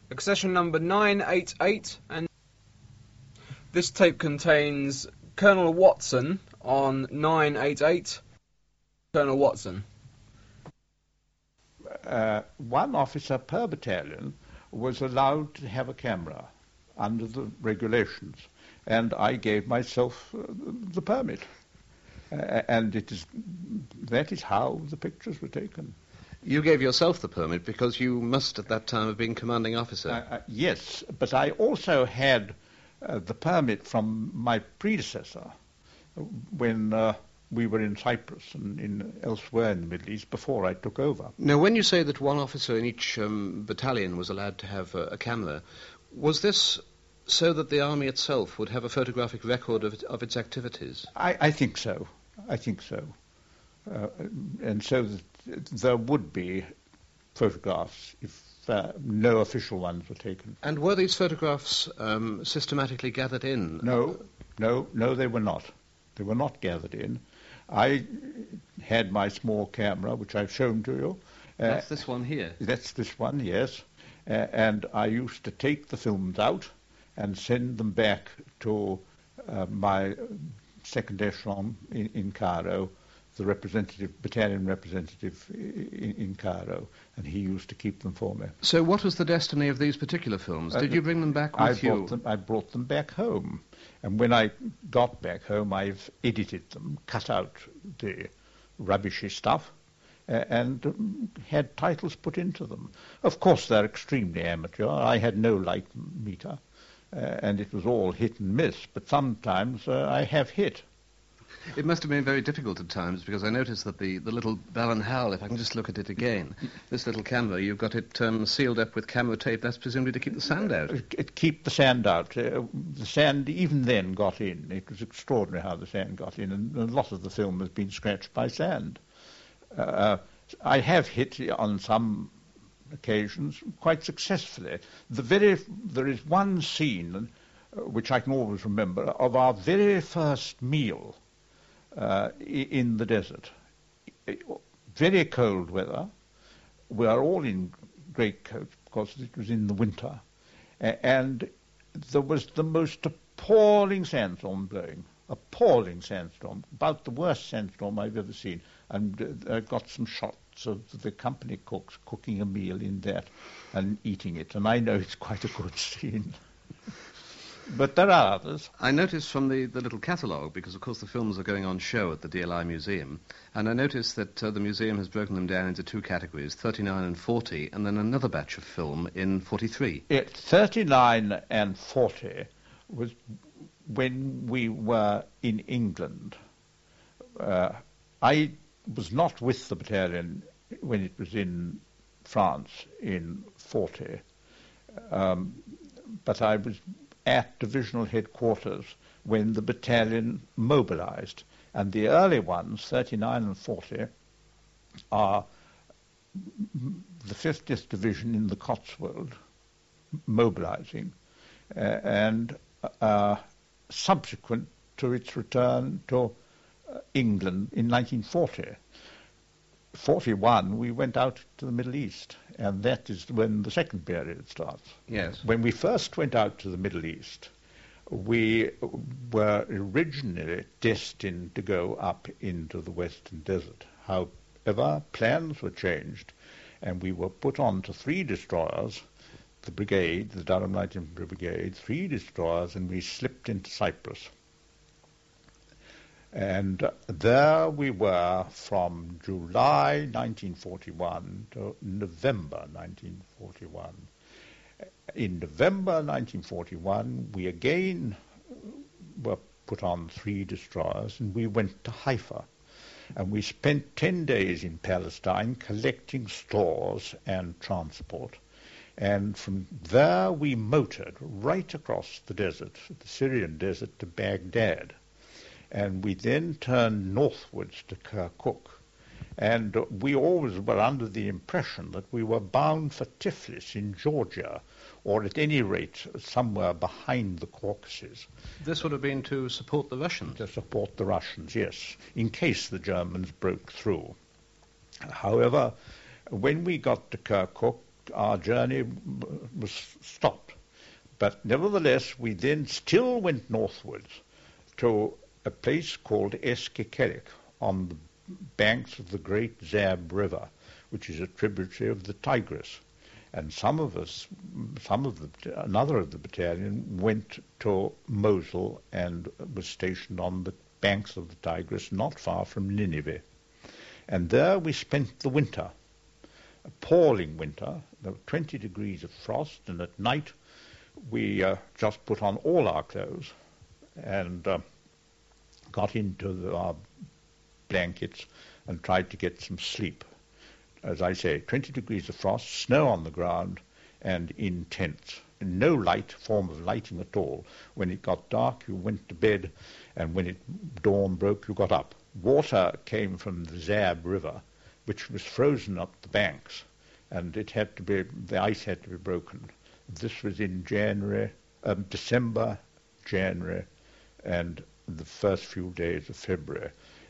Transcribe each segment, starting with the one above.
Accession number 988, and this tape contains Colonel Watson on 988. Colonel Watson. One officer per battalion was allowed to have a camera under the regulations, and I gave myself the permit. And that is how the pictures were taken. You gave yourself the permit because you must at that time have been commanding officer. Yes, but I also had the permit from my predecessor when we were in Cyprus and elsewhere in the Middle East before I took over. Now, when you say that one officer in each battalion was allowed to have a camera, was this so that the army itself would have a photographic record of its activities? I think so. I think so. And so that there would be photographs if no official ones were taken. And were these photographs systematically gathered in? No, they were not. They were not gathered in. I had my small camera, which I've shown to you. That's this one here? That's this one, yes. And I used to take the films out and send them back to my second echelon in Cairo, the battalion representative in Cairo, and he used to keep them for me. So what was the destiny of these particular films? Did you bring them back with you? I brought them back home. And when I got back home, I've edited them, cut out the rubbishy stuff, and had titles put into them. Of course, they're extremely amateur. I had no light meter, and it was all hit and miss, but sometimes I have hit. It must have been very difficult at times, because I noticed that the little Bell and Howell, if I can just look at it again, this little camera, you've got it sealed up with camera tape. That's presumably to keep the sand out. It keep the sand out. The sand even then got in. It was extraordinary how the sand got in, and a lot of the film has been scratched by sand. I have hit on some occasions quite successfully. There is one scene which I can always remember of our very first meal in the desert. Very cold weather. We are all in greatcoats because it was in the winter. And there was the most appalling sandstorm blowing. Appalling sandstorm. About the worst sandstorm I've ever seen. And I got some shots of the company cooks cooking a meal in that and eating it. And I know it's quite a good scene. But there are others. I noticed from the little catalogue, because of course the films are going on show at the DLI Museum, and I noticed that the museum has broken them down into two categories, 39 and 40, and then another batch of film in 43. 39 and 40 was when we were in England. I was not with the battalion when it was in France in 40, but I was at divisional headquarters when the battalion mobilized. And the early ones, 39 and 40, are the 50th Division in the Cotswold mobilizing, and subsequent to its return to England in 1940. 41, we went out to the Middle East, and that is when the second period starts. Yes. When we first went out to the Middle East, we were originally destined to go up into the Western Desert. However, plans were changed, and we were put on to 3 destroyers, the brigade, the Durham Light Infantry Brigade, 3 destroyers, and we slipped into Cyprus. And there we were from July 1941 to November 1941. In November 1941, we again were put on 3 destroyers, and we went to Haifa. And we spent 10 days in Palestine collecting stores and transport. And from there we motored right across the desert, the Syrian desert, to Baghdad. And we then turned northwards to Kirkuk. And we always were under the impression that we were bound for Tiflis in Georgia, or at any rate somewhere behind the Caucasus. This would have been to support the Russians? To support the Russians, yes, in case the Germans broke through. However, when we got to Kirkuk, our journey was stopped. But nevertheless, we then still went northwards to a place called Eskikelik on the banks of the great Zab River, which is a tributary of the Tigris. And another of the battalion went to Mosul and was stationed on the banks of the Tigris, not far from Nineveh. And there we spent the winter, appalling winter. There were 20 degrees of frost, and at night we just put on all our clothes and got into our blankets and tried to get some sleep. As I say, 20 degrees of frost, snow on the ground, and in tents. No form of lighting at all. When it got dark, you went to bed, and when dawn broke, you got up. Water came from the Zab River, which was frozen up the banks, and the ice had to be broken. This was in December, January, and the first few days of February.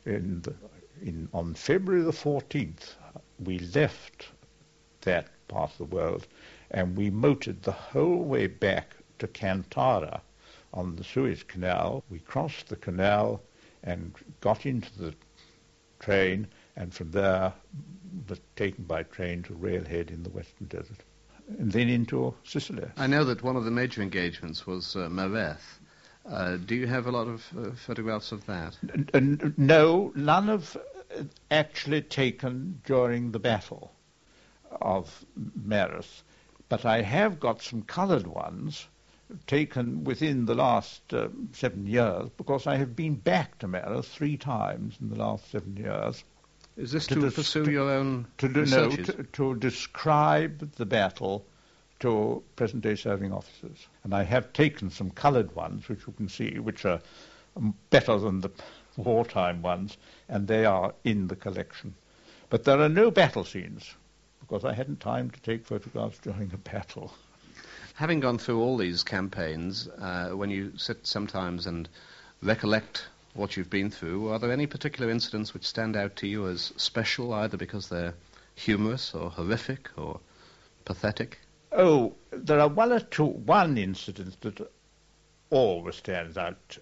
On February the 14th, we left that part of the world, and we motored the whole way back to Kantara on the Suez Canal. We crossed the canal and got into the train, and from there was taken by train to Railhead in the Western Desert, and then into Sicily. I know that one of the major engagements was Mareth. Do you have a lot of photographs of that? No, none of actually taken during the battle of Mareth, but I have got some coloured ones taken within the last 7 years, because I have been back to Mareth 3 times in the last 7 years. Is this to pursue your own researches? No, to describe the battle to present-day serving officers. And I have taken some coloured ones, which you can see, which are better than the wartime ones, and they are in the collection. But there are no battle scenes, because I hadn't time to take photographs during a battle. Having gone through all these campaigns, when you sit sometimes and recollect what you've been through, are there any particular incidents which stand out to you as special, either because they're humorous or horrific or pathetic? Oh, there are one incident that always stands out,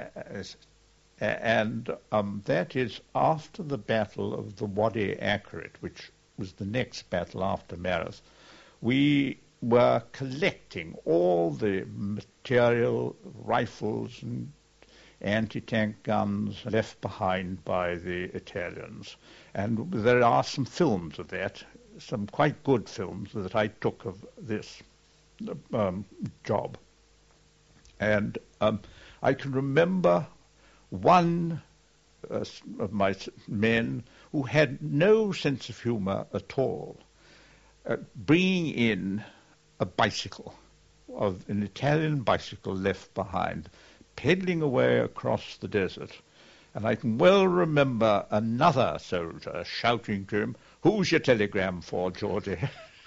and that is after the Battle of the Wadi Akarit, which was the next battle after Mareth. We were collecting all the material, rifles and anti-tank guns left behind by the Italians. And there are some films of that, some quite good films that I took of this job. And I can remember one of my men who had no sense of humour at all, bringing in a bicycle, an Italian bicycle left behind, pedalling away across the desert. And I can well remember another soldier shouting to him, "Who's your telegram for, Georgie?"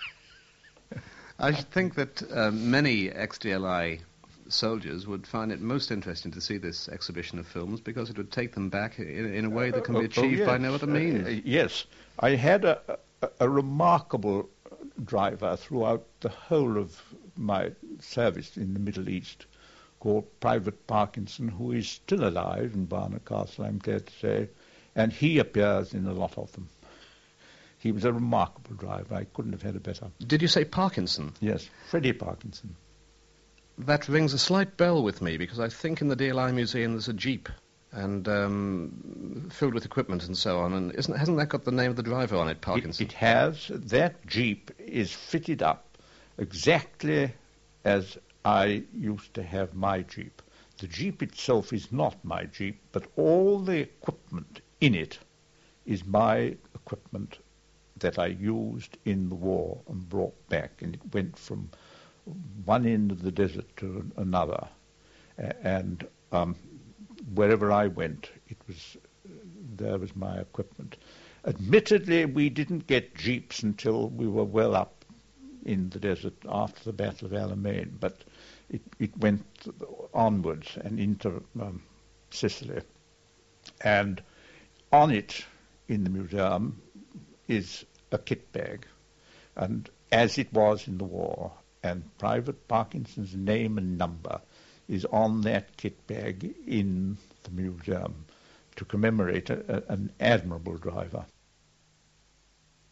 I should think that many ex-DLI soldiers would find it most interesting to see this exhibition of films, because it would take them back in a way that can be achieved by no other means. Yes. I had a remarkable driver throughout the whole of my service in the Middle East, called Private Parkinson, who is still alive in Barnard Castle, I'm glad to say, and he appears in a lot of them. He was a remarkable driver. I couldn't have had a better. Did you say Parkinson? Yes, Freddie Parkinson. That rings a slight bell with me, because I think in the DLI Museum there's a Jeep and filled with equipment and so on, and hasn't that got the name of the driver on it, Parkinson? It has. That Jeep is fitted up exactly as I used to have my Jeep. The Jeep itself is not my Jeep, but all the equipment in it is my equipment that I used in the war and brought back, and it went from one end of the desert to another, and wherever I went, there was my equipment. Admittedly, we didn't get Jeeps until we were well up in the desert after the Battle of Alamein, but it went onwards and into Sicily. And on it, in the museum, is a kit bag. And as it was in the war, and Private Parkinson's name and number is on that kit bag in the museum to commemorate an admirable driver.